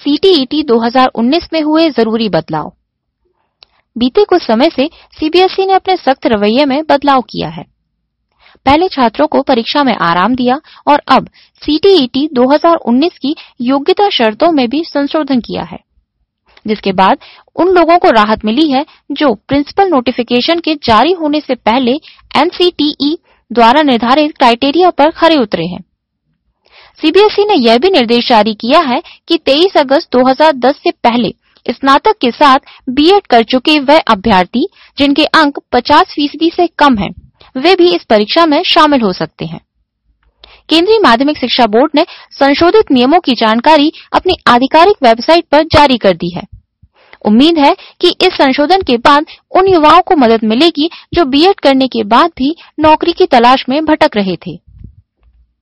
CTET 2019 में हुए जरूरी बदलाव। बीते कुछ समय से सीबीएसई ने अपने सख्त रवैये में बदलाव किया है। पहले छात्रों को परीक्षा में आराम दिया और अब सीटीईटी 2019 की योग्यता शर्तों में भी संशोधन किया है, जिसके बाद उन लोगों को राहत मिली है जो प्रिंसिपल नोटिफिकेशन के जारी होने से पहले एनसीटीई द्वारा निर्धारित क्राइटेरिया पर खरे उतरे हैं। सीबीएसई ने यह भी निर्देश जारी किया है कि 23 अगस्त 2010 से पहले स्नातक के साथ बीएड कर चुके वह अभ्यर्थी जिनके अंक 50% से कम हैं, वे भी इस परीक्षा में शामिल हो सकते हैं। केंद्रीय माध्यमिक शिक्षा बोर्ड ने संशोधित नियमों की जानकारी अपनी आधिकारिक वेबसाइट पर जारी कर दी है। उम्मीद है कि इस संशोधन के बाद उन युवाओं को मदद मिलेगी जो बीएड करने के बाद भी नौकरी की तलाश में भटक रहे थे।